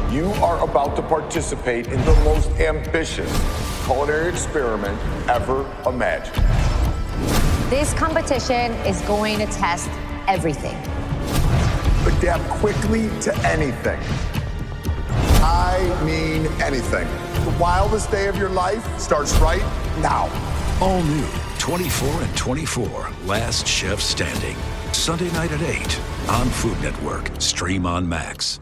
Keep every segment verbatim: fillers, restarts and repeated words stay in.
You are about to participate in the most ambitious culinary experiment ever imagined. This competition is going to test everything. Adapt quickly to anything. I mean anything. The wildest day of your life starts right now. All new twenty-four and twenty-four, Last Chef Standing. Sunday night at eight on Food Network. Stream on Max.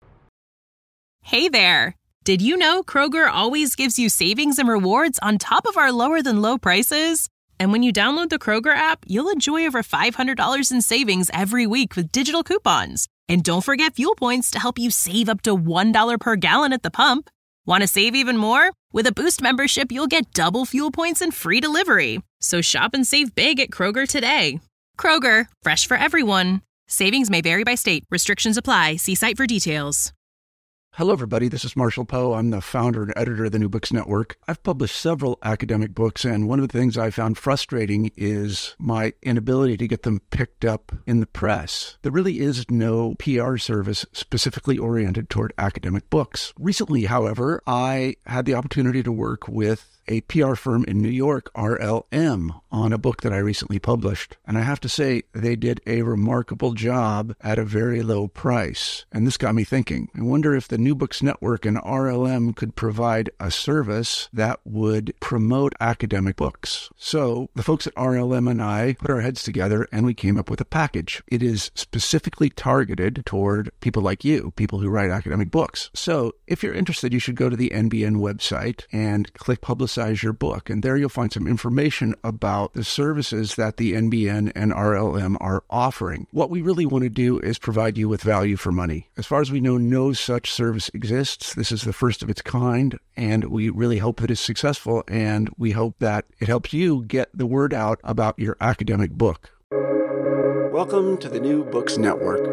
Hey there. Did you know Kroger always gives you savings and rewards on top of our lower than low prices? And when you download the Kroger app, you'll enjoy over five hundred dollars in savings every week with digital coupons. And don't forget fuel points to help you save up to one dollar per gallon at the pump. Want to save even more? With a Boost membership, you'll get double fuel points and free delivery. So shop and save big at Kroger today. Kroger, fresh for everyone. Savings may vary by state. Restrictions apply. See site for details. Hello, everybody. This is Marshall Poe. I'm the founder and editor of the New Books Network. I've published several academic books, and one of the things I found frustrating is my inability to get them picked up in the press. There really is no P R service specifically oriented toward academic books. Recently, however, I had the opportunity to work with a P R firm in New York, R L M, on a book that I recently published. And I have to say, they did a remarkable job at a very low price. And this got me thinking. I wonder if the New Books Network and R L M could provide a service that would promote academic books. So the folks at R L M and I put our heads together and we came up with a package. It is specifically targeted toward people like you, people who write academic books. So if you're interested, you should go to the N B N website and click Publicize Your Book. And there you'll find some information about the services that the N B N and R L M are offering. What we really want to do is provide you with value for money. As far as we know, no such service exists. This is the first of its kind, and we really hope that it's successful, and we hope that it helps you get the word out about your academic book. Welcome to the New Books Network.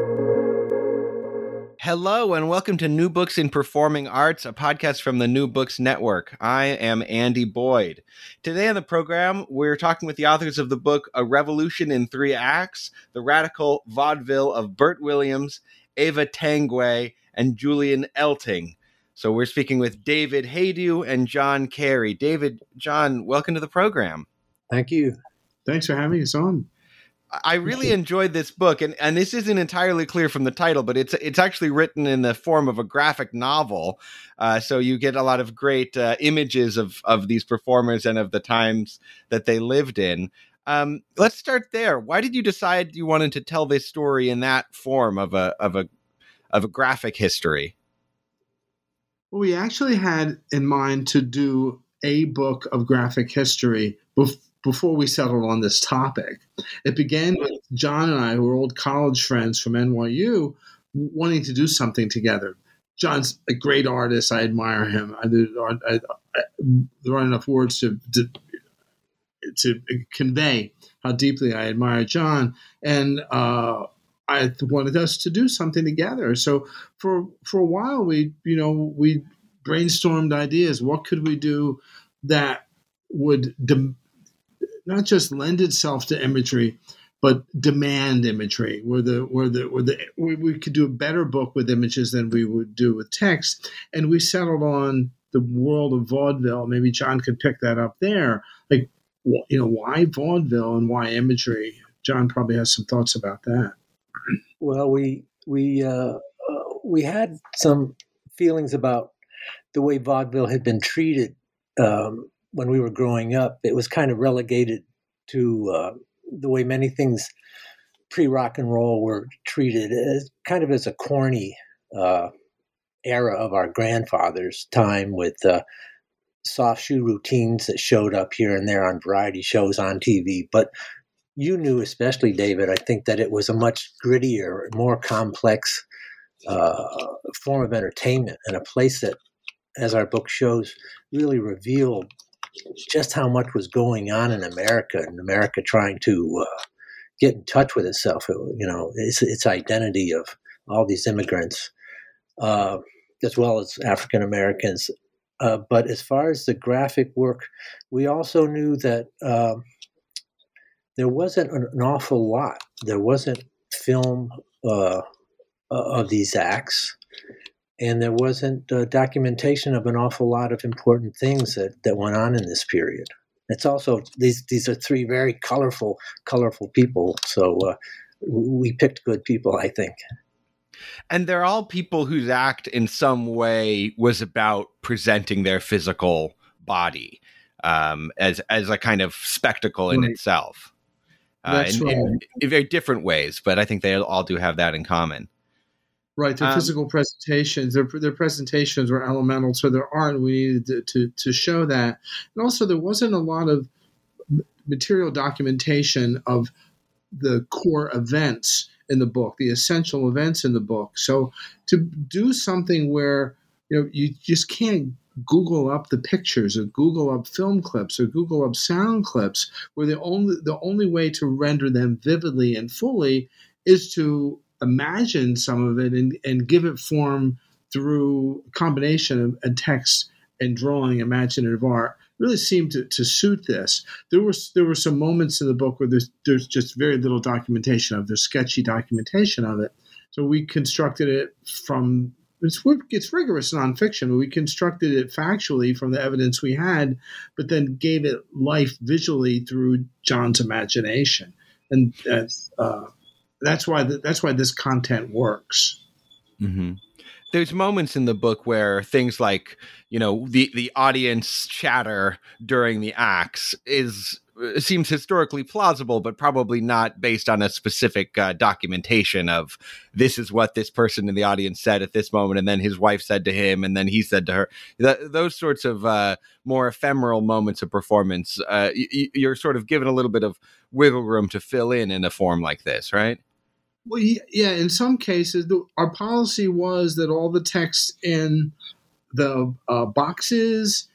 Hello, and welcome to New Books in Performing Arts, a podcast from the New Books Network. I am Andy Boyd. Today on the program, we're talking with the authors of the book, A Revolution in Three Acts, The Radical Vaudeville of Bert Williams, Eva Tanguay, and Julian Elting. So we're speaking with David Haydu and John Carey. David, John, welcome to the program. Thank you. Thanks for having us on. I really enjoyed this book, and, and this isn't entirely clear from the title, but it's it's actually written in the form of a graphic novel, uh, so you get a lot of great uh, images of, of these performers and of the times that they lived in. Um, let's start there. Why did you decide you wanted to tell this story in that form of a of a of a graphic history? Well, we actually had in mind to do a book of graphic history before. before we settled on this topic. It began with John and I, who were old college friends from N Y U, wanting to do something together. John's a great artist. I admire him. I, I, I, there aren't enough words to, to, to convey how deeply I admire John. And uh, I wanted us to do something together. So for for a while, we you know we brainstormed ideas. What could we do that would de- not just lend itself to imagery, but demand imagery, where the where the where the we, we could do a better book with images than we would do with text. And we settled on the world of vaudeville. Maybe John could pick that up there. Like, you know, why vaudeville and why imagery? John probably has some thoughts about that. Well, we we uh, uh, we had some feelings about the way vaudeville had been treated. Um, When we were growing up, it was kind of relegated to uh, the way many things pre-rock and roll were treated, as kind of as a corny uh, era of our grandfather's time, with uh, soft shoe routines that showed up here and there on variety shows on T V. But you knew, especially David, I think that it was a much grittier, more complex uh, form of entertainment, and a place that, as our book shows, really revealed just how much was going on in America, and America trying to uh, get in touch with itself. It, you know, its its identity of all these immigrants, uh, as well as African Americans. Uh, but as far as the graphic work, we also knew that uh, there wasn't an, an awful lot. There wasn't film uh, of these acts. and there wasn't uh, documentation of an awful lot of important things that, that went on in this period. It's also these these are three very colorful colorful people, so uh, we picked good people, I think. And they're all people whose act in some way was about presenting their physical body um, as as a kind of spectacle in right. itself. That's uh, in, right. in, in very different ways, but I think they all do have that in common. Right, their Um, physical presentations, their their presentations were elemental to their art. We needed to, to to show that, and also there wasn't a lot of material documentation of the core events in the book, the essential events in the book. So to do something where you know you just can't Google up the pictures or Google up film clips or Google up sound clips, where the only the only way to render them vividly and fully is to imagine some of it and, and give it form through a combination of, of text and drawing, imaginative art, really seemed to, to suit this. There was there were some moments in the book where there's there's just very little documentation of, there's sketchy documentation of it. So we constructed it from, it's, it's rigorous nonfiction, but we constructed it factually from the evidence we had, but then gave it life visually through John's imagination. And that's, uh, That's why th- that's why this content works. Mm-hmm. There's moments in the book where things like, you know, the, the audience chatter during the acts is seems historically plausible, but probably not based on a specific uh, documentation of this is what this person in the audience said at this moment, and then his wife said to him, and then he said to her. Th- those sorts of uh, more ephemeral moments of performance, uh, y- you're sort of given a little bit of wiggle room to fill in in a form like this, right? Well, yeah, in some cases, the, our policy was that all the text in the uh, boxes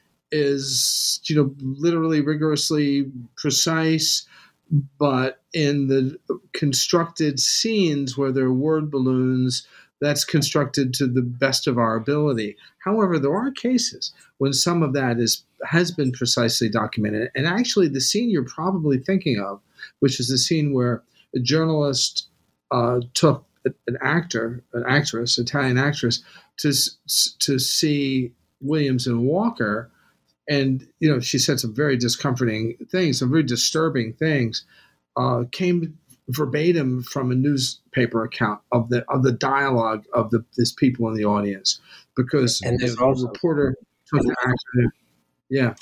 is, you know, literally rigorously precise, but in the constructed scenes where there are word balloons, that's constructed to the best of our ability. However, there are cases when some of that is has been precisely documented. And actually, the scene you're probably thinking of, which is the scene where a journalist Uh, took an actor, an actress, Italian actress, to to see Williams and Walker, and you know she said some very discomforting things, some very disturbing things. Uh, came verbatim from a newspaper account of the of the dialogue of the this people in the audience, because and there's the also reporter took the actor. Yeah.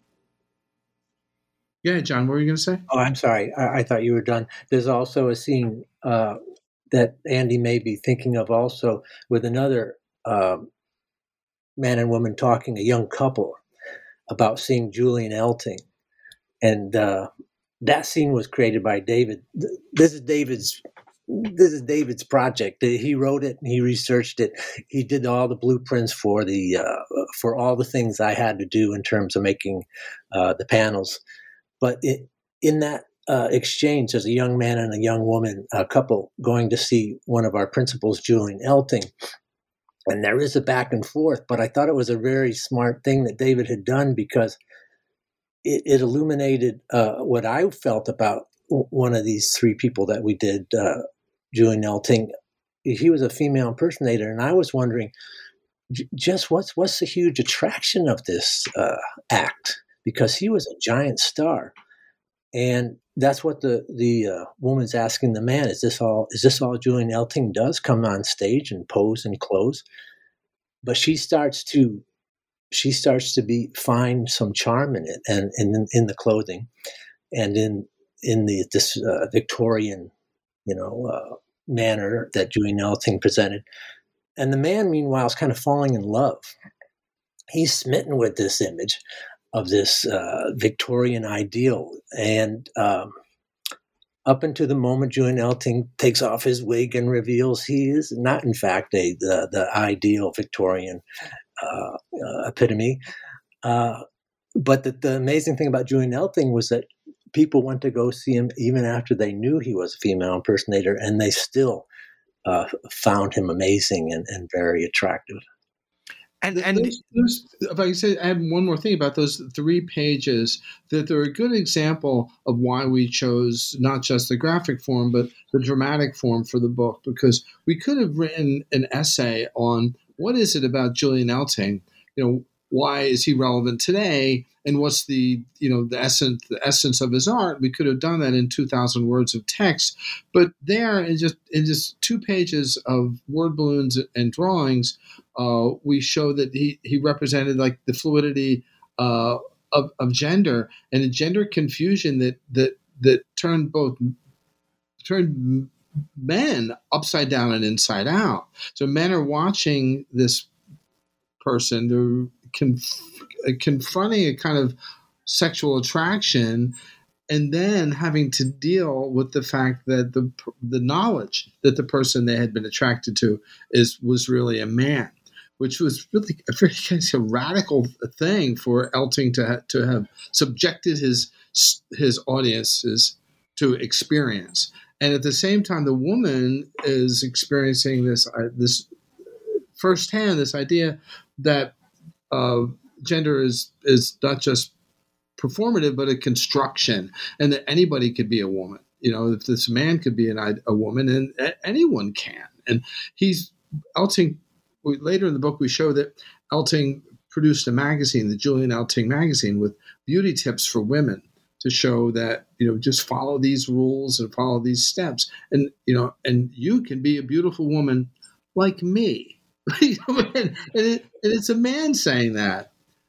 Yeah, John, what were you going to say? Oh, I'm sorry. I, I thought you were done. There's also a scene uh, that Andy may be thinking of also with another um, man and woman talking, a young couple, about seeing Julian Elting. And uh, that scene was created by David. This is David's This is David's project. He wrote it and he researched it. He did all the blueprints for the uh, for all the things I had to do in terms of making uh, the panels. But it, in that uh, exchange, there's a young man and a young woman, a couple, going to see one of our principals, Julian Elting. And there is a back and forth, but I thought it was a very smart thing that David had done, because it, it illuminated uh, what I felt about one of these three people that we did, uh, Julian Elting. He was a female impersonator, and I was wondering j- just what's what's the huge attraction of this uh, act, because he was a giant star. And that's what the the uh, woman's asking the man: Is this all? Is this all Julian Elting does? Come on stage and pose and close? But she starts to she starts to be find some charm in it, and, and in, in the clothing, and in in the this uh, Victorian, you know, uh, manner that Julian Elting presented. And the man, meanwhile, is kind of falling in love. He's smitten with this image of this uh, Victorian ideal. And um, up until the moment Julian Elting takes off his wig and reveals he is not, in fact, a the, the ideal Victorian uh, uh, epitome. Uh, but the, the amazing thing about Julian Elting was that people went to go see him even after they knew he was a female impersonator, and they still uh, found him amazing and, and very attractive. And and those, those, if I could say, add one more thing about those three pages, that they're a good example of why we chose not just the graphic form, but the dramatic form for the book, because we could have written an essay on what is it about Julian Elting? You know, why is he relevant today? And what's the, you know, the essence, the essence of his art? We could have done that in two thousand words of text, but there in just in just two pages of word balloons and drawings, uh, we show that he, he represented like the fluidity uh, of, of gender and a gender confusion that that that turned both turned men upside down and inside out. So men are watching this person, they're conf- confronting a kind of sexual attraction, and then having to deal with the fact that the the knowledge that the person they had been attracted to is was really a man, which was really a very kind of radical thing for Elting to ha- to have subjected his his audiences to experience. And at the same time, the woman is experiencing this uh, this firsthand, this idea that uh, gender is is not just performative, but a construction, and that anybody could be a woman. You know, if this man could be an, a woman, and anyone can. And he's Elting. We, later in the book, we show that Elting produced a magazine, the Julian Elting magazine, with beauty tips for women to show that, you know, just follow these rules and follow these steps, and you know, and you can be a beautiful woman like me. and, it, and it's a man saying that.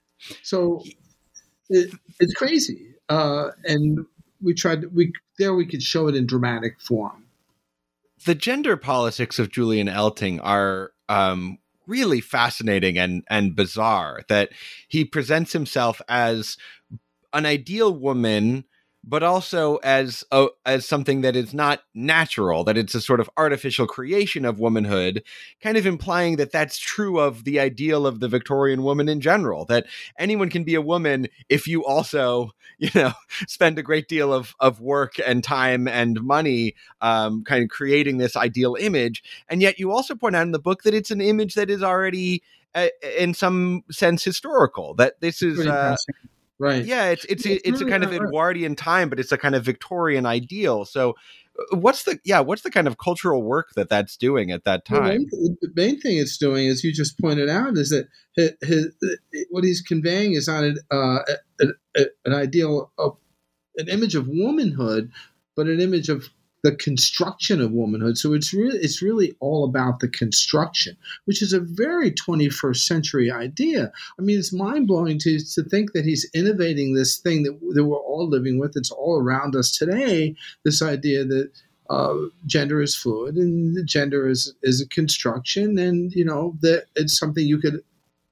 So it, it's crazy. Uh, and we tried to, we there we could show it in dramatic form. The gender politics of Julian Elting are um, really fascinating and, and bizarre, that he presents himself as an ideal woman, but also as a, as something that is not natural, that it's a sort of artificial creation of womanhood, kind of implying that that's true of the ideal of the Victorian woman in general, that anyone can be a woman if you also, you know, spend a great deal of, of work and time and money um, kind of creating this ideal image. And yet you also point out in the book that it's an image that is already uh, in some sense historical, that this is... Uh, Right. Yeah, it's it's it's, it's, it's really a kind of Edwardian time, but it's a kind of Victorian ideal. So, what's the yeah? What's the kind of cultural work that that's doing at that time? The main, the main thing it's doing, as you just pointed out, is that his, his, what he's conveying is not an, uh, a, a, an ideal of an image of womanhood, but an image of the construction of womanhood. So it's really it's really all about the construction, which is a very twenty-first century idea. I mean, it's mind blowing to to think that he's innovating this thing that that we're all living with. It's all around us today. This idea that uh, gender is fluid and the gender is is a construction, and you know that it's something you could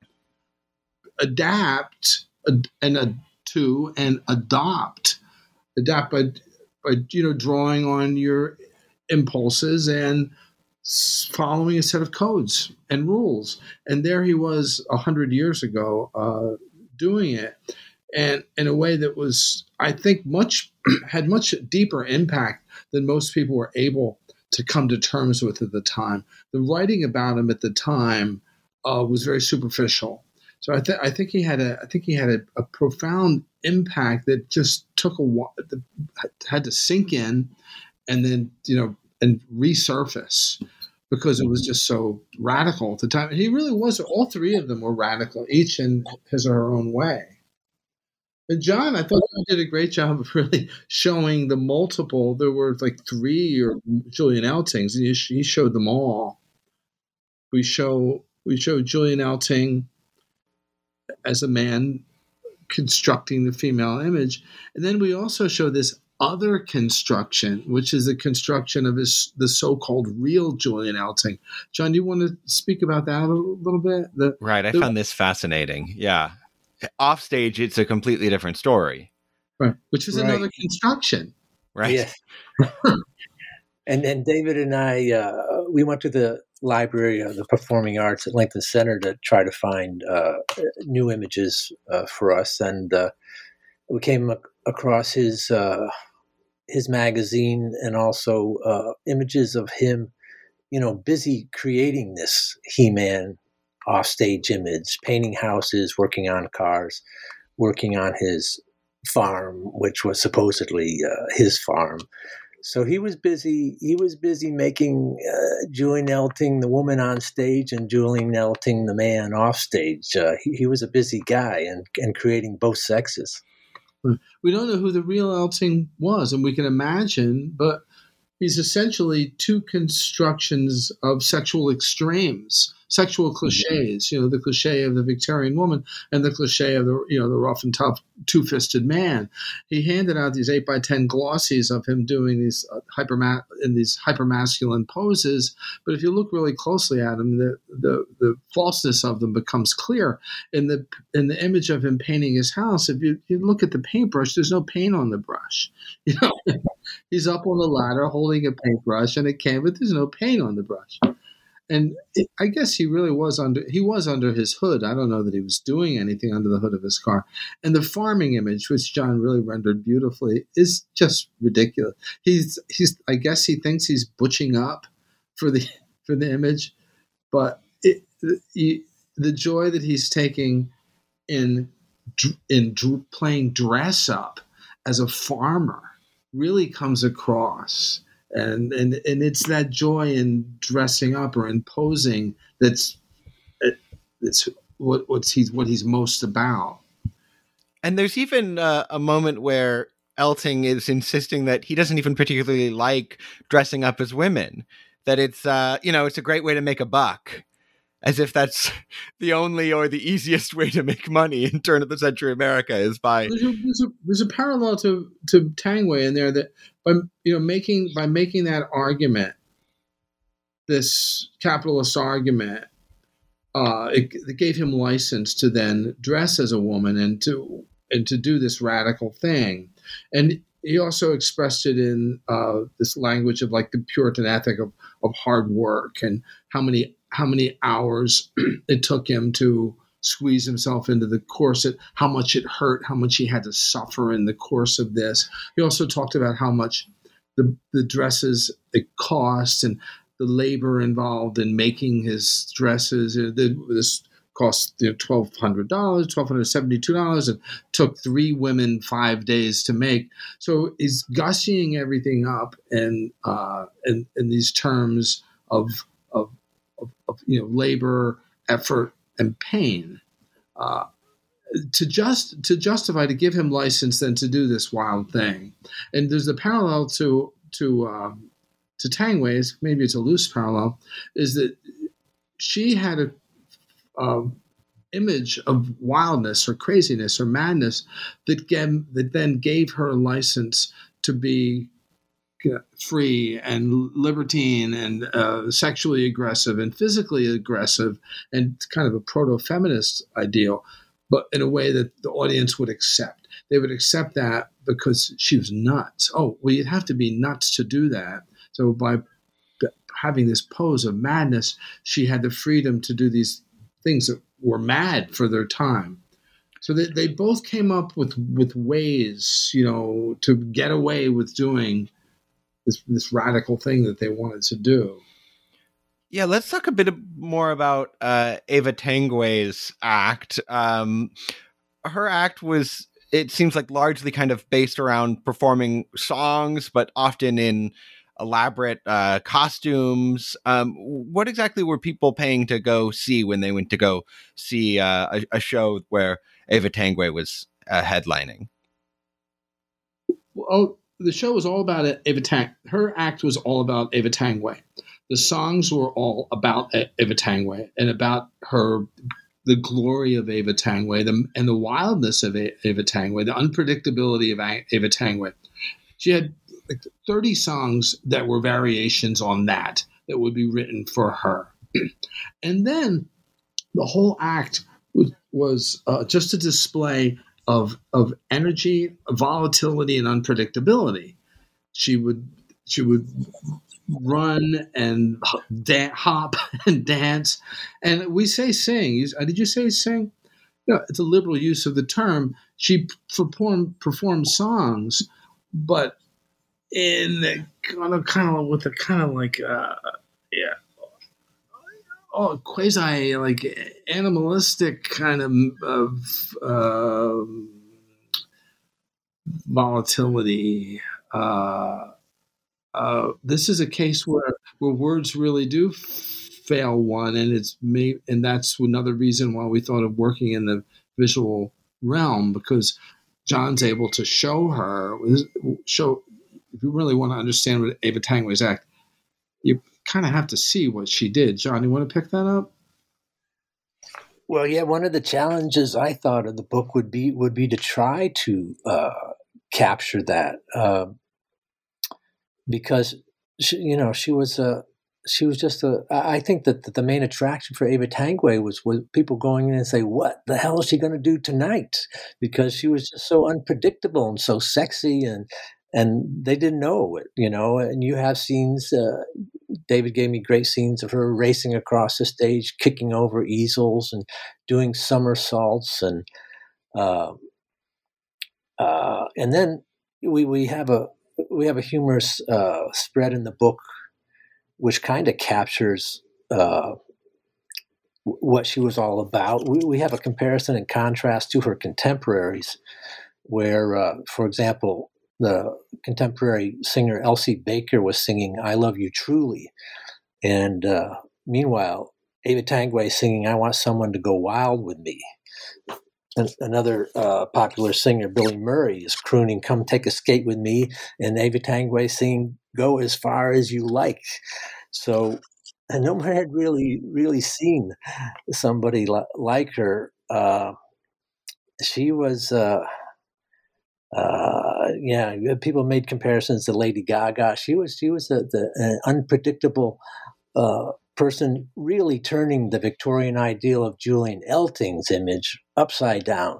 adapt and uh, to and adopt, adapt by. by, you know, drawing on your impulses and following a set of codes and rules. And there he was a hundred years ago uh, doing it, and in a way that was, I think, much had much deeper impact than most people were able to come to terms with at the time. The writing about him at the time uh, was very superficial. So I, th- I think he had a I think he had a, a profound impact that just took a while, had to sink in, and then you know and resurface, because it was just so radical at the time. And he really was. All three of them were radical, each in his or her own way. And John, I thought you did a great job of really showing the multiple. There were like three or Julian Eltings, and he showed them all. We show we showed Julian Elting as a man constructing the female image. And then we also show this other construction, which is the construction of his, the so-called real Julian Elting. John, do you want to speak about that a little bit? The, right. I the, found this fascinating. Yeah. Off stage, it's a completely different story. Right. Which is right. another construction. Right. Yes. and then David and I, uh, we went to the library of the Performing Arts at Lincoln Center to try to find uh, new images uh, for us, and uh, we came ac- across his uh, his magazine, and also uh, images of him, you know, busy creating this He-Man offstage image, painting houses, working on cars, working on his farm, which was supposedly uh, his farm. So he was busy. He was busy making uh, Julie Nelting the woman on stage and Julie Nelting the man off stage. Uh, he, he was a busy guy and and creating both sexes. We don't know who the real Elting was, and we can imagine, but he's essentially two constructions of sexual extremes, sexual cliches. You know, the cliche of the Victorian woman and the cliche of the you know the rough and tough two-fisted man. He handed out these eight by ten glossies of him doing these uh, hyper in these hypermasculine poses. But if you look really closely at him, the, the the falseness of them becomes clear in the in the image of him painting his house. If you, you look at the paintbrush, there's no paint on the brush. You know, he's up on the ladder holding a paintbrush and a can, but there's no paint on the brush. And it, I guess he really was under, he was under his hood. I don't know that he was doing anything under the hood of his car. And the farming image, which John really rendered beautifully, is just ridiculous. He's, he's, I guess he thinks he's butching up for the, for the image, but it, the, the joy that he's taking in, in playing dress up as a farmer really comes across. And, and and it's that joy in dressing up or in posing that's it's what what's he's what he's most about. And there's even uh, a moment where Elting is insisting that he doesn't even particularly like dressing up as women. That it's uh, you know it's a great way to make a buck, as if that's the only or the easiest way to make money in turn of the century America is by. There's a, there's a, there's a parallel to to Tangway in there that. By you know making by making that argument, this capitalist argument, uh, it, it gave him license to then dress as a woman and to and to do this radical thing, and he also expressed it in uh, this language of like the Puritan ethic of, of hard work and how many how many hours it took him to squeeze himself into the corset, how much it hurt, how much he had to suffer in the course of this. He also talked about how much the, the dresses it cost and the labor involved in making his dresses. This cost you know, twelve hundred dollars, twelve hundred seventy-two dollars, and took three women five days to make. So he's gussying everything up in, uh, in, in these terms of, of, of, of you know labor, effort, and pain, uh, to just to justify to give him license then to do this wild thing. And there's a parallel to to um, to Tangway's, maybe it's a loose parallel, is that she had a um, image of wildness or craziness or madness that gave, that then gave her license to be free and libertine and uh, sexually aggressive and physically aggressive and kind of a proto-feminist ideal, but in a way that the audience would accept. They would accept that because she was nuts. Oh, well, you'd have to be nuts to do that. So by having this pose of madness, she had the freedom to do these things that were mad for their time. So they, they both came up with, with ways, you know, to get away with doing This, this radical thing that they wanted to do. Yeah, let's talk a bit more about uh, Eva Tangway's act. Um, her act was, it seems like, largely kind of based around performing songs, but often in elaborate uh, costumes. Um, what exactly were people paying to go see when they went to go see uh, a, a show where Eva Tangway was uh, headlining? Well, the show was all about Eva Tang. Her act was all about Eva Tangway. The songs were all about Eva Tangway and about her, the glory of Eva Tangway, the, and the wildness of Eva Tangway, the unpredictability of Eva Tangway. She had like thirty songs that were variations on that that would be written for her, and then the whole act was, was uh, just a display of of energy, volatility, and unpredictability. She would she would run and da- hop and dance, and we say sing. Did you say sing? No, it's a liberal use of the term. She performed performed songs, but in the kind of kind of with a kind of like uh, yeah. Oh, quasi like animalistic kind of, of uh, volatility, uh, uh, this is a case where where words really do f- fail one, and it's may, and that's another reason why we thought of working in the visual realm, because John's able to show her show. If you really want to understand what Ava Tangway's act, you kind of have to see what she did. John, you want to pick that up? Well, yeah, one of the challenges I thought of the book would be would be to try to uh, capture that, uh, because she, you know she was a she was just a. I think that the main attraction for Ava Tangway was was people going in and say, "What the hell is she going to do tonight?" Because she was just so unpredictable and so sexy, and and they didn't know it, you know. And you have scenes. Uh, David gave me great scenes of her racing across the stage, kicking over easels and doing somersaults, and uh, uh, and then we we have a we have a humorous uh, spread in the book, which kind of captures uh, what she was all about. We, we have a comparison and contrast to her contemporaries, where, uh, for example, the contemporary singer Elsie Baker was singing "I Love You Truly," and uh, meanwhile, Ava Tangway singing "I Want Someone to Go Wild with Me." And another uh, popular singer, Billy Murray, is crooning "Come Take a Skate with Me," and Ava Tangway singing "Go as Far as You Like." So, and no one had really, really seen somebody li- like her. Uh, she was. Uh, Uh, yeah, people made comparisons to Lady Gaga. She was she was the, the an unpredictable uh, person, really turning the Victorian ideal of Julian Elting's image upside down.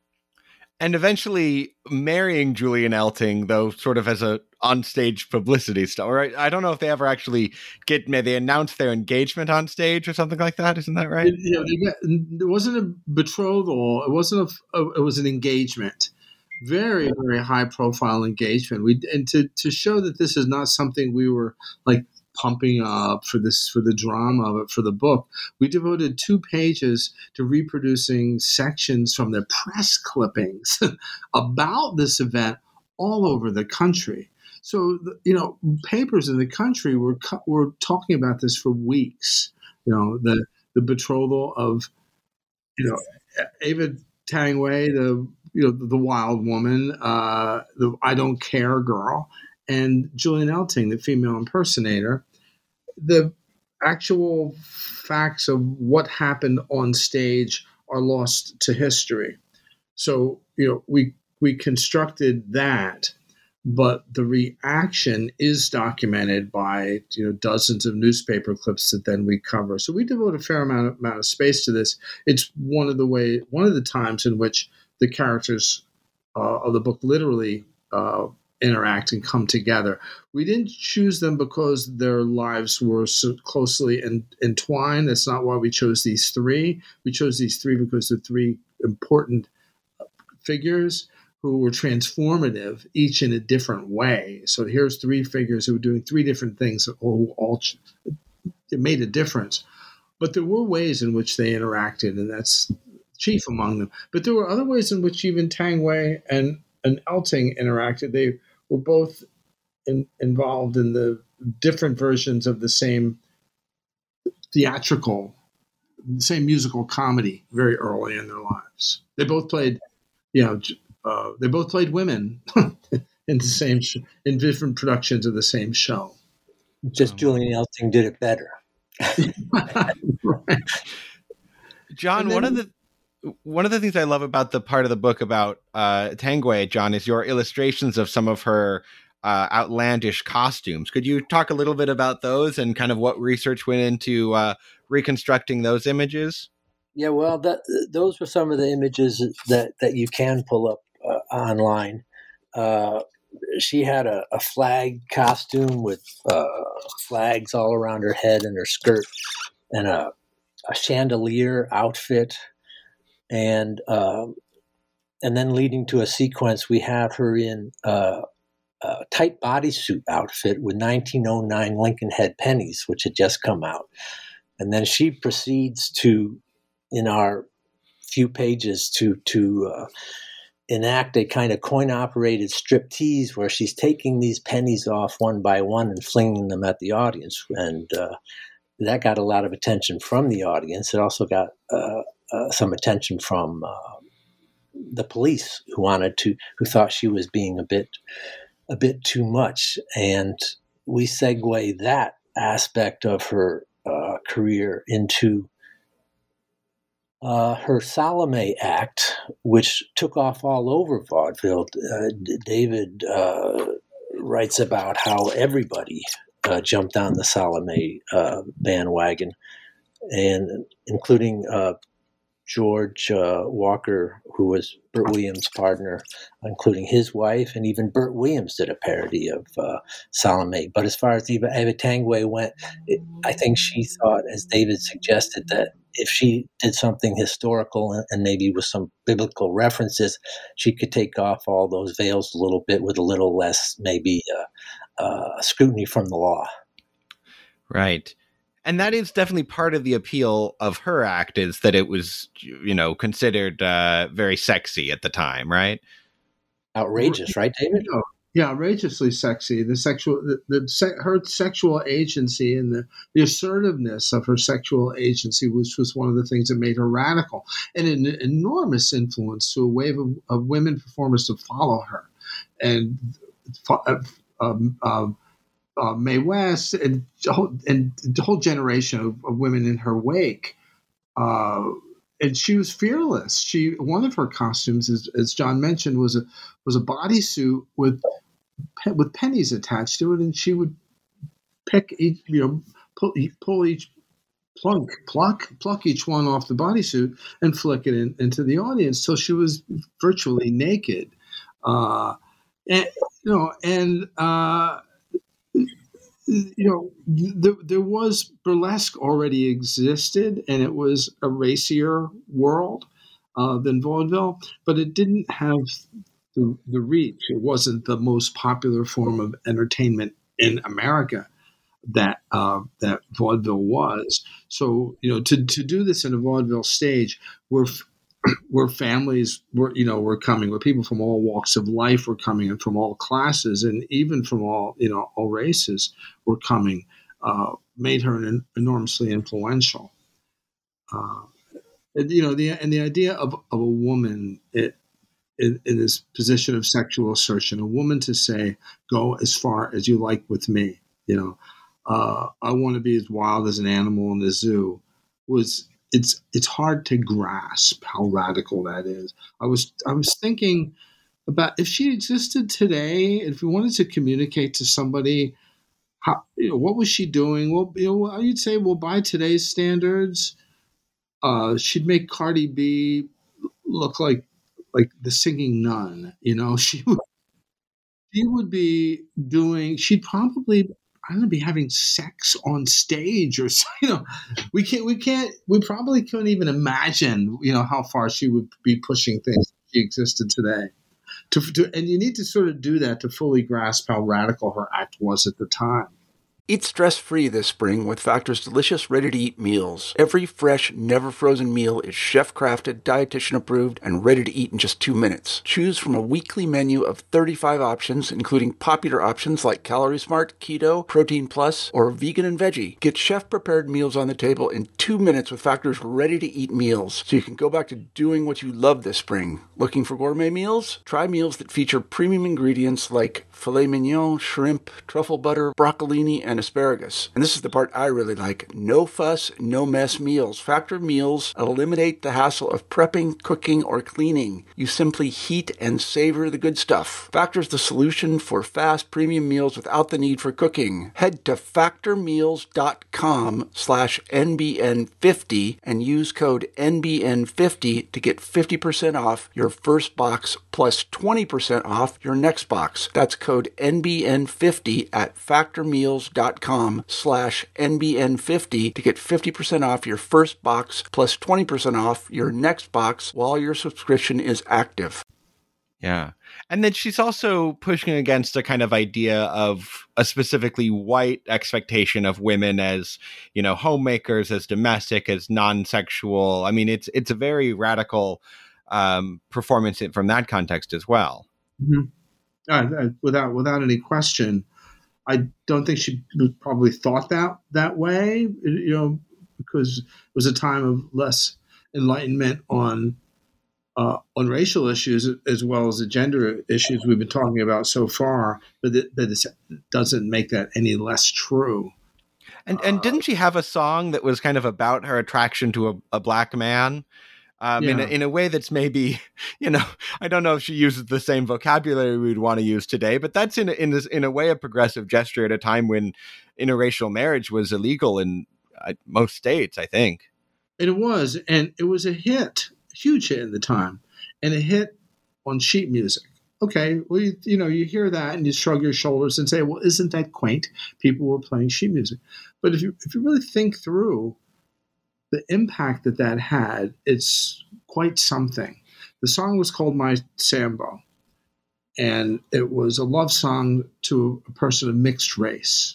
And eventually marrying Julian Elting, though, sort of as a onstage publicity stuff. Right? I don't know if they ever actually get. They announced their engagement on stage or something like that. Isn't that right? It, you know, they got, there wasn't a betrothal. It wasn't a. a it was an engagement. Very, very high profile engagement. We and to, to show that this is not something we were like pumping up for this for the drama of it for the book. We devoted two pages to reproducing sections from the press clippings about this event all over the country. So you know, papers in the country were were talking about this for weeks. You know, the the betrothal of you know Ava Tangway, the you know, the wild woman, uh, the I don't care girl, and Julian Elting, the female impersonator. The actual facts of what happened on stage are lost to history. So, you know, we we constructed that, but the reaction is documented by, you know, dozens of newspaper clips that then we cover. So we devote a fair amount of, amount of space to this. It's one of the way, one of the times in which the characters uh, of the book literally uh, interact and come together. We didn't choose them because their lives were so closely in, entwined. That's not why we chose these three. We chose these three because they're three important figures who were transformative, each in a different way. So here's three figures who were doing three different things that all, all it made a difference. But there were ways in which they interacted, and that's chief among them. But there were other ways in which even Tangway and, and Elting interacted. They were both in, involved in the different versions of the same theatrical, the same musical comedy very early in their lives. They both played, you know, uh, they both played women in the same sh- in different productions of the same show. Just um, Julian Elting did it better. Right. John, then, one of the One of the things I love about the part of the book about uh, Tangway, John, is your illustrations of some of her uh, outlandish costumes. Could you talk a little bit about those and kind of what research went into uh, reconstructing those images? Yeah, well, that, those were some of the images that, that you can pull up uh, online. Uh, she had a, a flag costume with uh, flags all around her head and her skirt, and a, a chandelier outfit. And um, and then leading to a sequence, we have her in uh, a tight bodysuit outfit with nineteen oh nine Lincoln Head pennies, which had just come out. And then she proceeds to, in our few pages, to to uh, enact a kind of coin-operated striptease where she's taking these pennies off one by one and flinging them at the audience. And uh, that got a lot of attention from the audience. It also got uh, uh, some attention from uh, the police, who wanted to, who thought she was being a bit, a bit too much. And we segue that aspect of her uh, career into uh, her Salome act, which took off all over vaudeville. Uh, David uh, writes about how everybody uh, jumped on the Salome uh, bandwagon, and including uh, George uh, Walker, who was Burt Williams' partner, including his wife, and even Burt Williams did a parody of uh, Salome. But as far as Eva, Eva Tangway went, it, I think she thought, as David suggested, that if she did something historical and, and maybe with some biblical references, she could take off all those veils a little bit with a little less maybe uh, uh, scrutiny from the law. Right. And that is definitely part of the appeal of her act, is that it was, you know, considered uh, very sexy at the time, right? Outrageous, right, David? You know, yeah, outrageously sexy. The sexual, the, the se- her sexual agency and the, the assertiveness of her sexual agency was, was one of the things that made her radical, and an enormous influence to a wave of, of women performers to follow her. And um, um, Uh, Mae West and, and the whole generation of, of women in her wake. Uh, and she was fearless. She one of her costumes, as, as John mentioned, was a was a bodysuit with with pennies attached to it, and she would pick each, you know, pull, pull each plunk, pluck, pluck each one off the bodysuit and flick it in, into the audience till she was virtually naked. Uh, and you know, and uh, you know, there, there was burlesque already existed, and it was a racier world uh, than vaudeville, but it didn't have the, the reach. It wasn't the most popular form of entertainment in America that uh, that vaudeville was. So, you know, to, to do this in a vaudeville stage where where families were, you know, were coming, where people from all walks of life were coming, and from all classes, and even from all, you know, all races were coming, uh, made her an, enormously influential. Uh, and, you know, the and the idea of, of a woman it, in, in this position of sexual assertion, a woman to say, "Go as far as you like with me," you know, uh, I want to be as wild as an animal in the zoo, was. It's it's hard to grasp how radical that is. I was I was thinking about if she existed today, if we wanted to communicate to somebody, how, you know, what was she doing? Well, you know, you'd say, well, by today's standards, uh, she'd make Cardi B look like like the singing nun. You know, she would she would be doing. She'd probably. I'm going to be having sex on stage, or, you know, we can't, we can't, we probably couldn't even imagine, you know, how far she would be pushing things if she existed today. To, to, and you need to sort of do that to fully grasp how radical her act was at the time. Eat stress-free this spring with Factor's delicious, ready-to-eat meals. Every fresh, never-frozen meal is chef-crafted, dietitian-approved, and ready to eat in just two minutes. Choose from a weekly menu of thirty-five options, including popular options like Calorie Smart, Keto, Protein Plus, or Vegan and Veggie. Get chef-prepared meals on the table in two minutes with Factor's ready-to-eat meals, so you can go back to doing what you love this spring. Looking for gourmet meals? Try meals that feature premium ingredients like filet mignon, shrimp, truffle butter, broccolini, and asparagus. And this is the part I really like. No fuss, no mess meals. Factor meals eliminate the hassle of prepping, cooking, or cleaning. You simply heat and savor the good stuff. Factor's the solution for fast premium meals without the need for cooking. Head to factormeals.com slash NBN50 and use code N B N fifty to get fifty percent off your first box plus twenty percent off your next box. That's code N B N fifty at factormeals.com slash N B N fifty to get fifty percent off your first box plus twenty percent off your next box while your subscription is active. Yeah. And then she's also pushing against a kind of idea of a specifically white expectation of women as, you know, homemakers, as domestic, as non-sexual. I mean, it's it's a very radical um, performance from that context as well. Mm-hmm. Uh, without without any question, I don't think she probably thought that that way, you know, because it was a time of less enlightenment on uh, on racial issues as well as the gender issues we've been talking about so far. But it, but it doesn't make that any less true. And and didn't she have a song that was kind of about her attraction to a, a black man? Um, Yeah. in, a, in a way that's maybe, you know, I don't know if she uses the same vocabulary we'd want to use today, but that's in a, in, this, in a way a progressive gesture at a time when interracial marriage was illegal in uh, most states, I think. And it was, and it was a hit, a huge hit at the time, and a hit on sheet music. Okay, well, you, you know, you hear that and you shrug your shoulders and say, well, isn't that quaint? People were playing sheet music. But if you if you really think through the impact that that had, it's quite something. The song was called My Sambo, and it was a love song to a person of mixed race.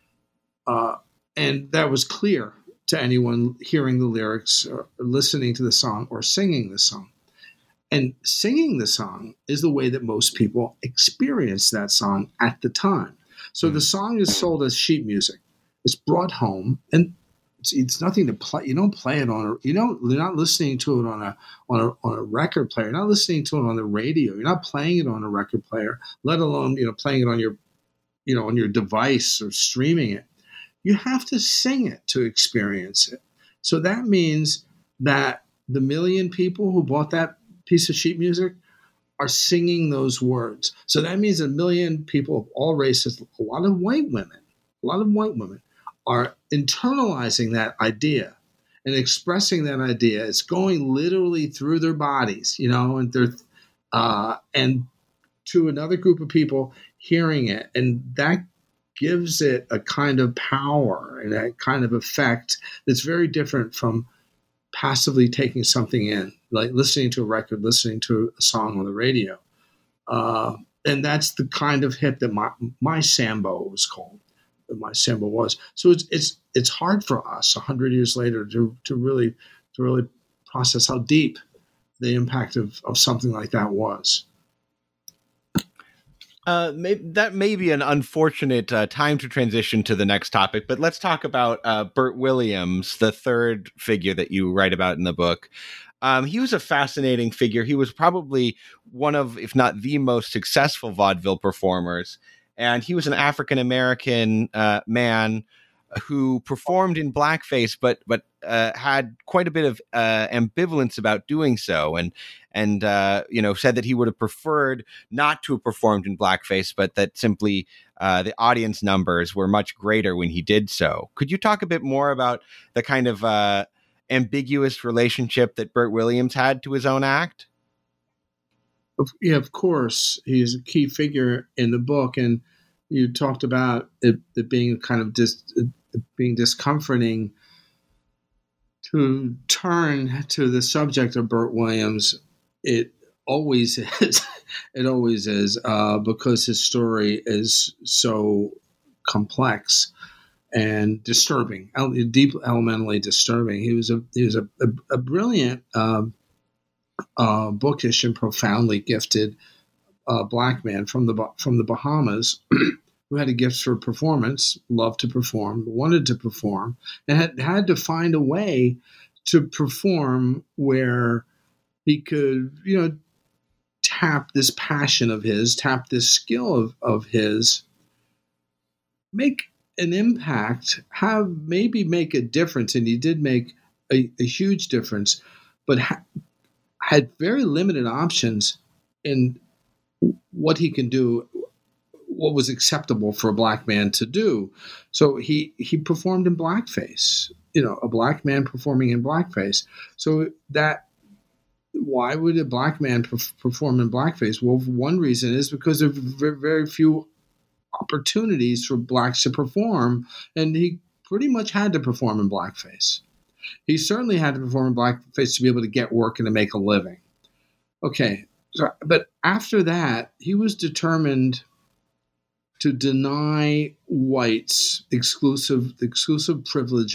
Uh, and that was clear to anyone hearing the lyrics or listening to the song or singing the song. And singing the song is the way that most people experience that song at the time. So the song is sold as sheet music. It's brought home, and It's, it's nothing to play. You don't play it on a. You don't. You're not listening to it on a on a on a record player. You're not listening to it on the radio. You're not playing it on a record player. Let alone you know playing it on your, you know, on your device or streaming it. You have to sing it to experience it. So that means that the million people who bought that piece of sheet music are singing those words. So that means a million people of all races, a lot of white women, a lot of white women. are internalizing that idea and expressing that idea. It's going literally through their bodies, you know, and they're uh, and to another group of people hearing it, and that gives it a kind of power and a kind of effect that's very different from passively taking something in, like listening to a record, listening to a song on the radio, uh, and that's the kind of hit that my my Sambo was called. My Sambo was. So it's it's it's hard for us a hundred years later to to really to really process how deep the impact of, of something like that was. Uh, may, that may be an unfortunate uh, time to transition to the next topic, but let's talk about uh, Bert Williams, the third figure that you write about in the book. Um, he was a fascinating figure. He was probably one of, if not the most successful vaudeville performers. And he was an African-American uh, man who performed in blackface, but but uh, had quite a bit of uh, ambivalence about doing so, and and uh, you know said that he would have preferred not to have performed in blackface, but that simply uh, the audience numbers were much greater when he did so. Could you talk a bit more about the kind of uh, ambiguous relationship that Bert Williams had to his own act? Yeah, of course, he's a key figure in the book, and you talked about it, it being kind of dis, it being discomforting to turn to the subject of Bert Williams. It always is. It always is uh, because his story is so complex and disturbing, deep, elementally disturbing. He was a he was a, a, a brilliant. Um, Uh, bookish and profoundly gifted uh, black man from the from the Bahamas who had a gift for performance, loved to perform, wanted to perform, and had had to find a way to perform where he could, you know, tap this passion of his, tap this skill of, of his, make an impact, have maybe make a difference, and he did make a, a huge difference, but ha- had very limited options in what he can do, what was acceptable for a black man to do. So he, he performed in blackface, you know, a black man performing in blackface. So that, why would a black man perf- perform in blackface? Well, one reason is because there are very, very few opportunities for blacks to perform, and he pretty much had to perform in blackface. He certainly had to perform in blackface to be able to get work and to make a living. Okay, so, but after that, he was determined to deny whites exclusive exclusive privilege of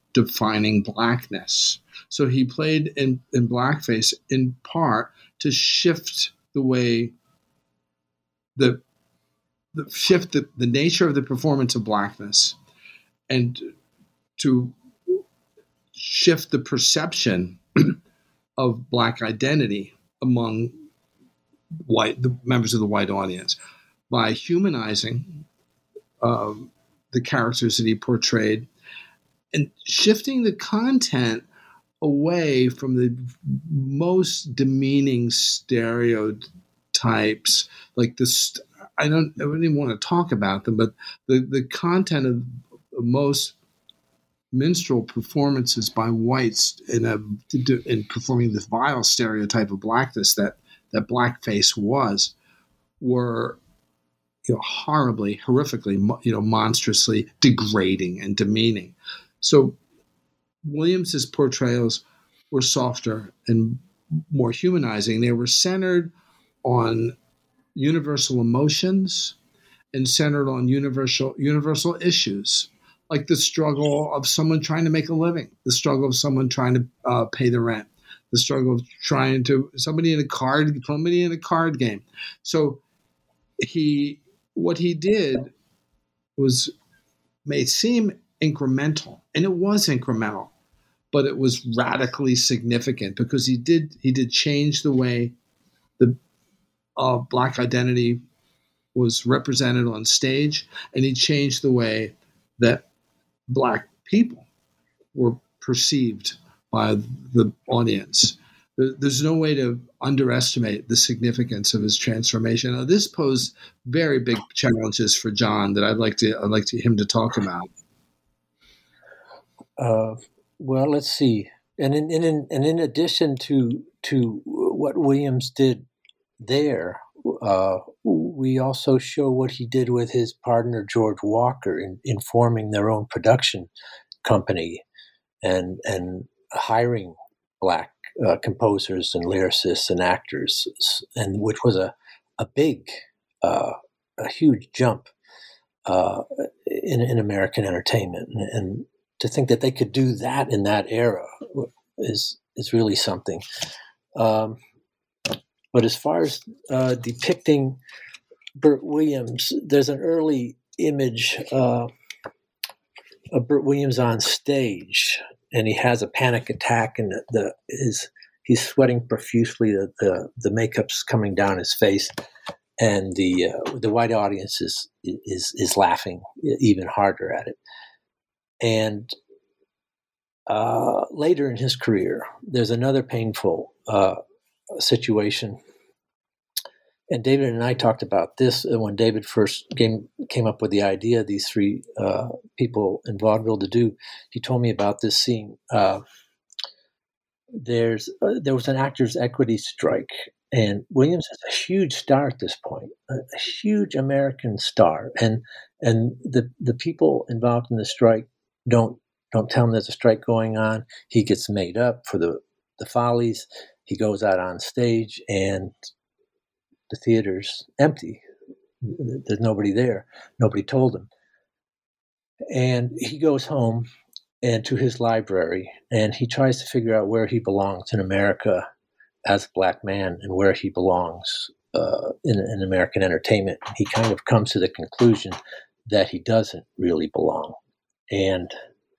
defining blackness. So he played in, in blackface in part to shift the way the, the shift the, the nature of the performance of blackness, and to shift the perception of Black identity among white the members of the white audience by humanizing uh, the characters that he portrayed and shifting the content away from the most demeaning stereotypes, like this. I don't, I don't even want to talk about them, but the, the content of most minstrel performances by whites in a in performing this vile stereotype of blackness that that blackface was, were, you know, horribly, horrifically, you know, monstrously degrading and demeaning. So Williams's portrayals were softer and more humanizing. They were centered on universal emotions and centered on universal universal issues, like the struggle of someone trying to make a living, the struggle of someone trying to uh, pay the rent, the struggle of trying to somebody in a card somebody in a card game. So he what he did was may seem incremental, and it was incremental, but it was radically significant because he did he did change the way the uh, Black identity was represented on stage, and he changed the way that Black people were perceived by the audience. There, there's no way to underestimate the significance of his transformation. Now, this posed very big challenges for John that I'd like to I'd like to, him to talk about. Uh, well, let's see. And in, and in and in addition to to what Williams did there, uh, we also show what he did with his partner George Walker in, in forming their own production company and and hiring Black uh, composers and lyricists and actors, and which was a a big, uh, a huge jump uh, in in American entertainment, and, and to think that they could do that in that era is is really something. Um, but as far as uh, depicting Bert Williams, there's an early image uh, of Bert Williams on stage, and he has a panic attack, and the, the his he's sweating profusely. The, the the makeup's coming down his face, and the uh, the white audience is is is laughing even harder at it. And uh, later in his career, there's another painful uh, situation. And David and I talked about this when David first came, came up with the idea, these three uh, people in vaudeville to do. He told me about this scene. Uh, there's uh, there was an actors' equity strike, and Williams is a huge star at this point, a, a huge American star, and and the the people involved in the strike don't don't tell him there's a strike going on. He gets made up for the the follies. He goes out on stage, and the theater's empty. There's nobody there. Nobody told him. And he goes home and to his library, and he tries to figure out where he belongs in America as a Black man and where he belongs uh, in, in American entertainment. He kind of comes to the conclusion that he doesn't really belong. And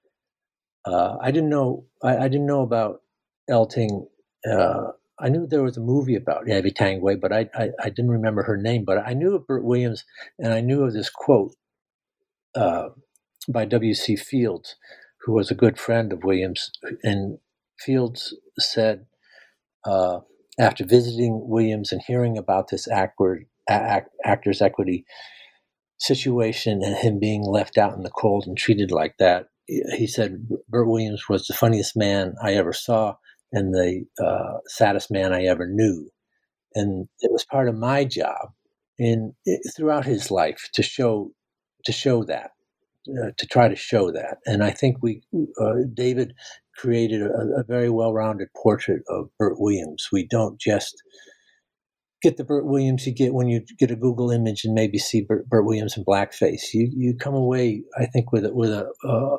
uh, I didn't know. I, I didn't know about Elting. Uh, I knew there was a movie about Abby Tangway, but I, I I didn't remember her name. But I knew of Bert Williams, and I knew of this quote uh, by W C Fields, who was a good friend of Williams. And Fields said, uh, after visiting Williams and hearing about this actor, act, actors' equity situation and him being left out in the cold and treated like that, he said, Bert Williams was the funniest man I ever saw and the uh, saddest man I ever knew. And it was part of my job in throughout his life to show to show that, uh, to try to show that. And I think we, uh, David created a, a very well-rounded portrait of Bert Williams. We don't just get the Bert Williams you get when you get a Google image and maybe see Bert, Bert Williams in blackface. You you come away, I think, with with a uh,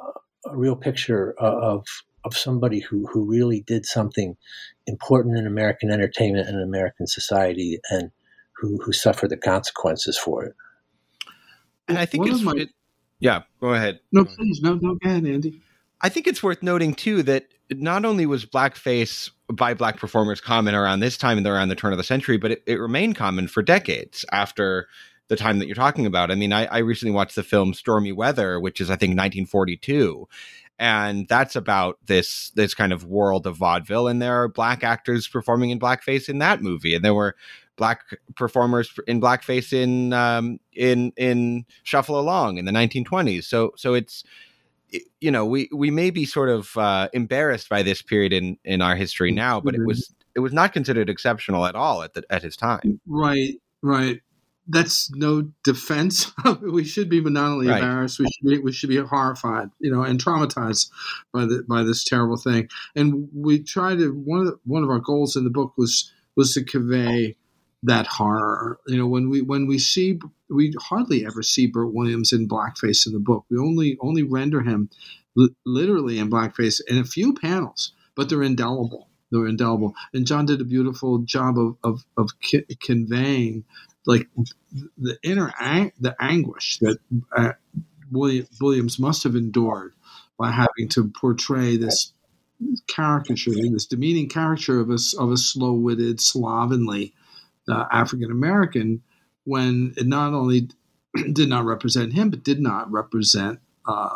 a real picture of of somebody who, who really did something important in American entertainment and American society, and who, who suffered the consequences for it. And I think One it's of my- it, yeah. Go ahead. No, please, no, no, go ahead, Andy. I think it's worth noting too that not only was blackface by black performers common around this time and around the turn of the century, but it, it remained common for decades after the time that you're talking about. I mean, I, I recently watched the film Stormy Weather, which is I think nineteen forty-two. And that's about this this kind of world of vaudeville. And there are black actors performing in blackface in that movie. And there were black performers in blackface in um, in in Shuffle Along in the nineteen twenties. So so it's, you know, we we may be sort of uh, embarrassed by this period in, in our history now, but it was it was not considered exceptional at all at the, at his time. Right, right. That's no defense. We should be not only Right. embarrassed, we should be, we should be horrified, you know, and traumatized by the by this terrible thing. And we try to one of the, one of our goals in the book was was to convey that horror. You know, when we when we see we hardly ever see Burt Williams in blackface in the book. We only only render him li- literally in blackface in a few panels, but they're indelible. They're indelible. And John did a beautiful job of of, of ki- conveying like the inner ang- the anguish that uh, William, Williams must have endured by having to portray this caricature, this demeaning caricature of a, of a slow-witted, slovenly uh, African American, when it not only did not represent him, but did not represent uh,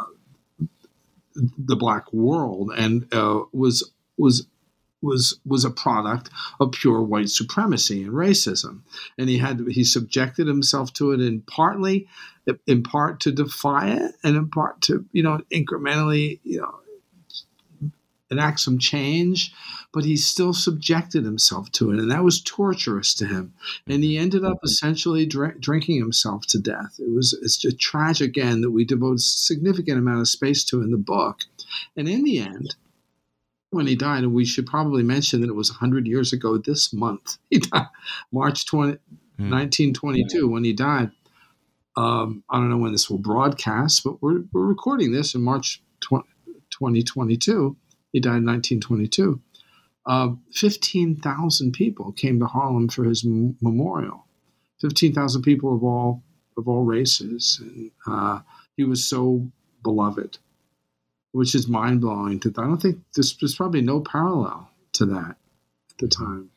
the black world, and uh, was was. was was a product of pure white supremacy and racism. And he had he subjected himself to it in partly in part to defy it, and in part to, you know, incrementally, you know, enact some change, but he still subjected himself to it, and that was torturous to him. And he ended up essentially drink, drinking himself to death. It was it's a tragic end that we devote a significant amount of space to in the book. And in the end, when he died, and we should probably mention that it was one hundred years ago this month. He died March twentieth, mm. nineteen twenty-two, when he died. Um, I don't know when this will broadcast, but we're, we're recording this in March twenty twenty-two. He died in nineteen twenty-two. Uh, fifteen thousand people came to Harlem for his m- memorial. fifteen thousand people of all of all races. And uh, he was so beloved, which is mind-blowing. To I don't think there's, there's probably no parallel to that at the time.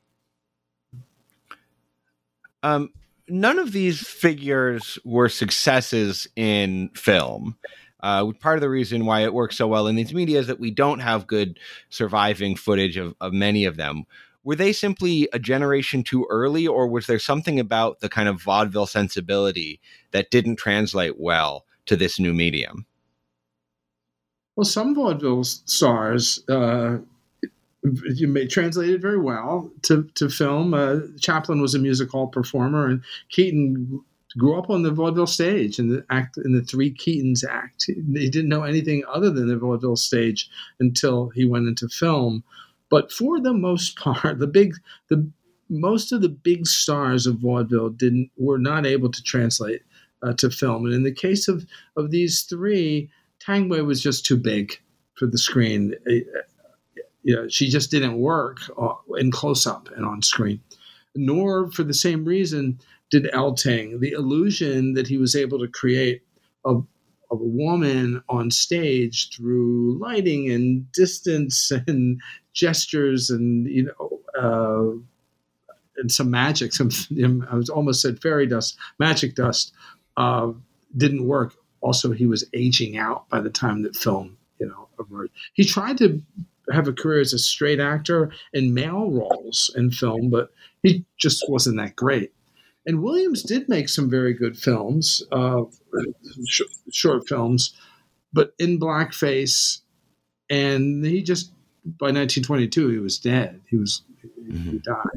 Um, none of these figures were successes in film. Uh, part of the reason why it works so well in these media is that we don't have good surviving footage of, of many of them. Were they simply a generation too early, or was there something about the kind of vaudeville sensibility that didn't translate well to this new medium? Well, some vaudeville stars uh, you may translate it very well to, to film. Uh, Chaplin was a music hall performer, and Keaton grew up on the vaudeville stage in the act in the Three Keatons act. He, he didn't know anything other than the vaudeville stage until he went into film. But for the most part, the big the most of the big stars of vaudeville didn't were not able to translate uh, to film. And in the case of of these three, Tangway was just too big for the screen. You know, she just didn't work in close-up and on screen. Nor, for the same reason, did Elting. The illusion that he was able to create of, of a woman on stage through lighting and distance and gestures and, you know, uh, and some magic, some I was almost said fairy dust, magic dust, uh, didn't work. Also, he was aging out by the time that film, you know, emerged. He tried to have a career as a straight actor in male roles in film, but he just wasn't that great. And Williams did make some very good films, uh, sh- short films, but in blackface. And he just, by nineteen twenty-two, he was dead. He was, mm-hmm. he died.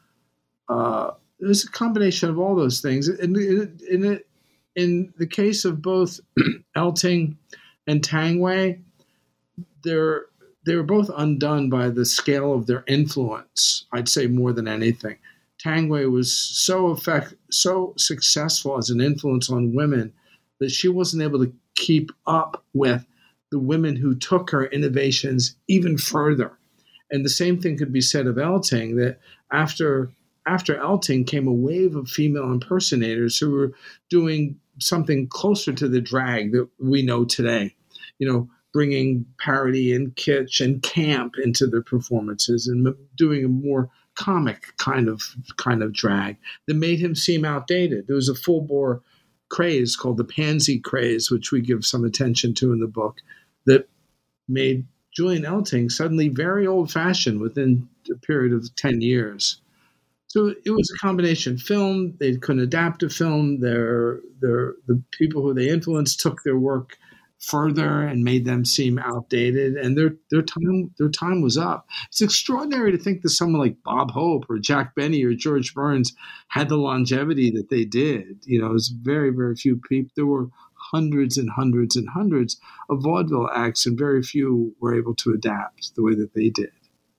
Uh, it was a combination of all those things. And in, in, in, in the case of both Elting and Tangway, they're they were both undone by the scale of their influence, I'd say, more than anything. Tangway was so effect, so successful as an influence on women that she wasn't able to keep up with the women who took her innovations even further. And the same thing could be said of Elting, that after after Elting came a wave of female impersonators who were doing something closer to the drag that we know today, you know, bringing parody and kitsch and camp into their performances and doing a more comic kind of kind of drag that made him seem outdated. There was a full-bore craze called the pansy craze, which we give some attention to in the book, that made Julian Elting suddenly very old-fashioned within a period of ten years. So it was a combination. Film, they couldn't adapt to film. Their, their, the people who they influenced took their work further and made them seem outdated, and their their time their time was up. It's extraordinary to think that someone like Bob Hope or Jack Benny or George Burns had the longevity that they did. You know, it was very, very few people. There were hundreds and hundreds and hundreds of vaudeville acts, and very few were able to adapt the way that they did.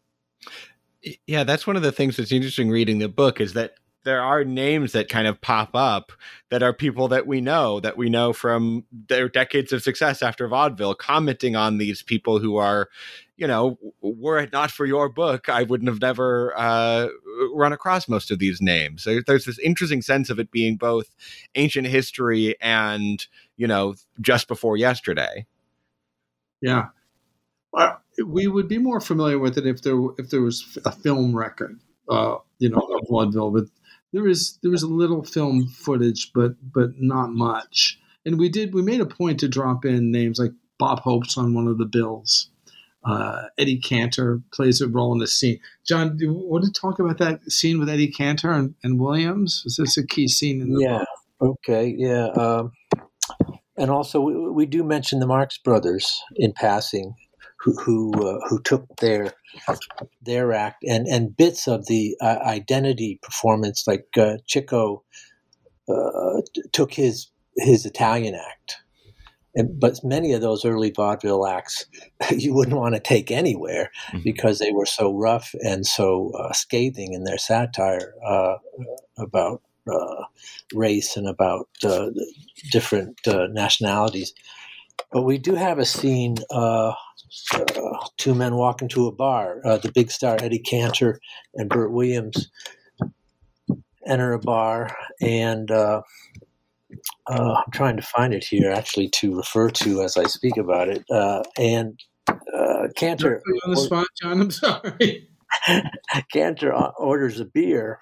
Yeah, that's one of the things that's interesting reading the book, is that there are names that kind of pop up that are people that we know, that we know from their decades of success after vaudeville, commenting on these people who are, you know, were it not for your book, I wouldn't have never uh, run across most of these names. So there's this interesting sense of it being both ancient history and, you know, just before yesterday. Yeah. Well, we would be more familiar with it if there if there was a film record, uh, you know, of vaudeville, but There is there was a little film footage, but but not much. And we did we made a point to drop in names like Bob Hope's on one of the bills. Uh, Eddie Cantor plays a role in the scene. John, do you want to talk about that scene with Eddie Cantor and, and Williams? Is this a key scene in the yeah. book? Okay. Yeah. Um, and also, we, we do mention the Marx Brothers in passing, who who, uh, who took their their act and, and bits of the uh, identity performance, like uh, Chico uh, t- took his his Italian act. And, but many of those early vaudeville acts you wouldn't want to take anywhere mm-hmm. because they were so rough and so uh, scathing in their satire uh, about uh, race and about uh, different uh, nationalities. But we do have a scene, uh, uh, two men walk into a bar. Uh, the big star Eddie Cantor and Burt Williams enter a bar, and uh, uh, I'm trying to find it here, actually, to refer to as I speak about it. Uh, and uh, Cantor on the spot, John. I'm sorry. Cantor orders a beer,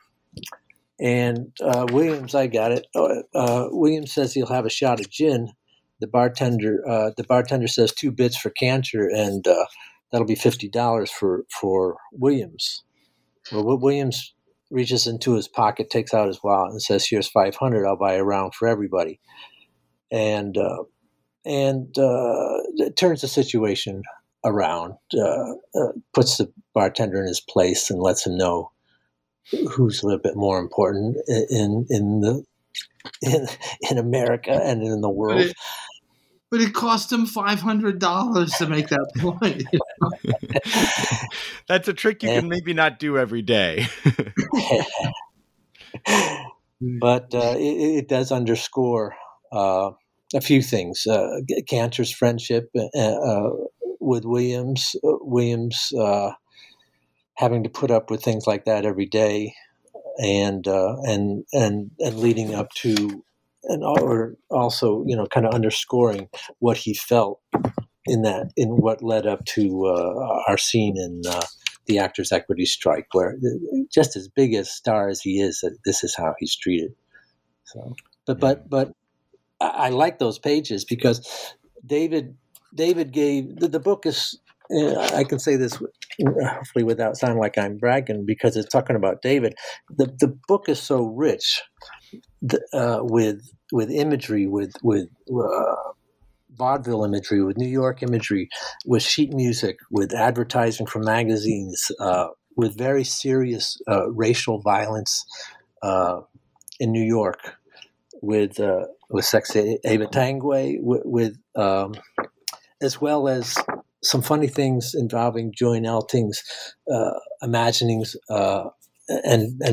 and uh, Williams, I got it. Uh, Williams says he'll have a shot of gin. The bartender, uh, the bartender says two bits for Cantor, and uh, that'll be fifty dollars for for Williams. Well, Williams reaches into his pocket, takes out his wallet, and says, "Here's five hundred. I'll buy a round for everybody." And uh, and uh, it turns the situation around, uh, uh, puts the bartender in his place, and lets him know who's a little bit more important in in the in in America and in the world. But it, but it cost him five hundred dollars to make that point. You know? That's a trick you can maybe not do every day. But uh, it, it does underscore uh, a few things. Uh, Cantor's friendship uh, uh, with Williams, uh, Williams uh, having to put up with things like that every day, and uh, and and and leading up to, and or also, you know, kind of underscoring what he felt in that, in what led up to uh, our scene in uh, the Actors' Equity Strike, where just as big a star as he is, this is how he's treated. So, but yeah. but but I, I like those pages because David David gave the, the book is. Uh, I can say this hopefully without sounding like I'm bragging, because it's talking about David. The the book is so rich uh, with with imagery, with with uh, vaudeville imagery, with New York imagery, with sheet music, with advertising from magazines, uh, with very serious uh, racial violence uh, in New York, with uh, with Sex Ava Tangwe, with, with um, as well as some funny things involving Julian Elting's uh, imaginings uh, and and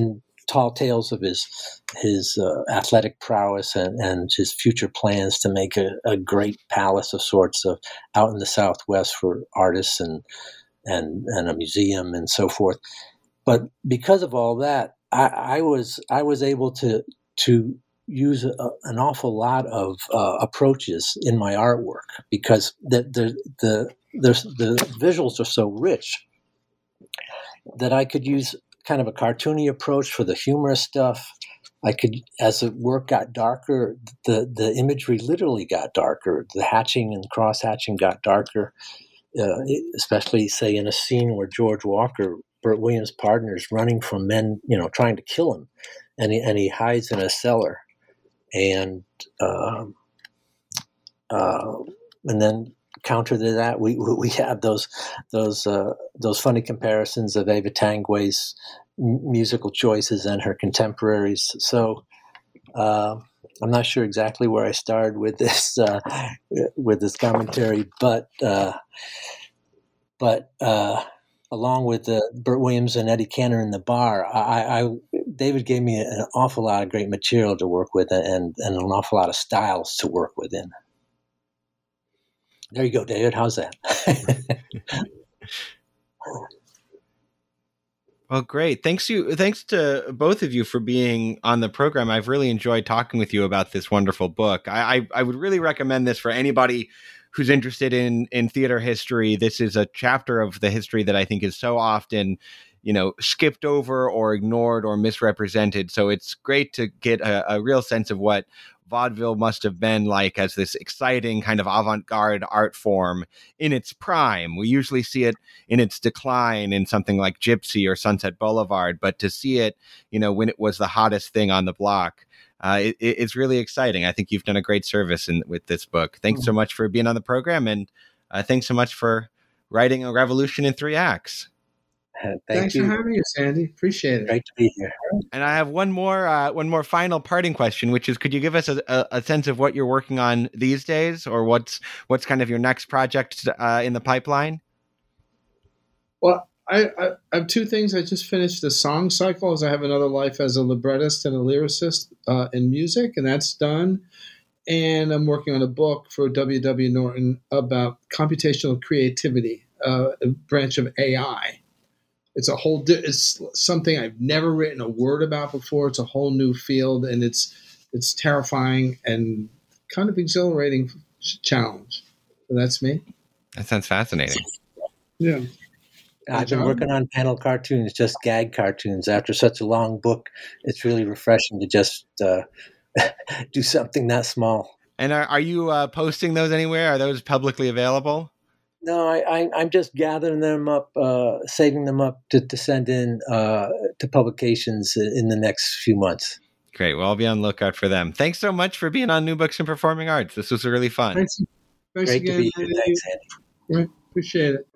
tall tales of his his uh, athletic prowess and, and his future plans to make a, a great palace of sorts of out in the Southwest for artists and and and a museum and so forth. But because of all that, I, I was I was able to to use a, an awful lot of uh, approaches in my artwork because the the the the, the visuals are so rich that I could use kind of a cartoony approach for the humorous stuff. I could, as the work got darker, the, the imagery literally got darker. The hatching and cross hatching got darker, uh, especially say in a scene where George Walker, Burt Williams' partner, is running from men, you know, trying to kill him, and he and he hides in a cellar, and um, uh, and then. Counter to that, we we have those those uh, those funny comparisons of Eva Tanguay's m- musical choices and her contemporaries. So uh, I'm not sure exactly where I started with this uh, with this commentary, but uh, but uh, along with uh, Burt Williams and Eddie Cantor in the bar, I, I David gave me an awful lot of great material to work with and and an awful lot of styles to work within. There you go, David. How's that? Well, great. Thanks you. Thanks to both of you for being on the program. I've really enjoyed talking with you about this wonderful book. I, I, I would really recommend this for anybody who's interested in in theater history. This is a chapter of the history that I think is so often, you know, skipped over or ignored or misrepresented. So it's great to get a, a real sense of what vaudeville must have been like as this exciting kind of avant-garde art form in its prime. We usually see it in its decline in something like Gypsy or Sunset Boulevard, but to see it, you know, when it was the hottest thing on the block, uh, it, it's really exciting. I think you've done a great service in, with this book. Thanks so much for being on the program, and uh, thanks so much for writing A Revolution in Three Acts. Thank Thanks you. for having us, Andy. Appreciate it. Great to be here. And I have one more, uh, one more final parting question, which is: could you give us a, a, a sense of what you're working on these days, or what's what's kind of your next project uh, in the pipeline? Well, I, I, I have two things. I just finished the song cycle, as I have another life as a librettist and a lyricist uh, in music, and that's done. And I'm working on a book for W W. Norton about computational creativity, uh, a branch of A I. It's a whole, it's something I've never written a word about before. It's a whole new field, and it's it's terrifying and kind of exhilarating challenge. So that's me. That sounds fascinating. Yeah. I've been working on panel cartoons, just gag cartoons. After such a long book, it's really refreshing to just uh, do something that small. And are, are you uh, posting those anywhere? Are those publicly available? No, I, I, I'm just gathering them up, uh, saving them up to, to send in uh, to publications in the next few months. Great. Well, I'll be on the lookout for them. Thanks so much for being on New Books in Performing Arts. This was really fun. Thanks, thanks Great again. to be here. Thanks, Andy. Right. Appreciate it.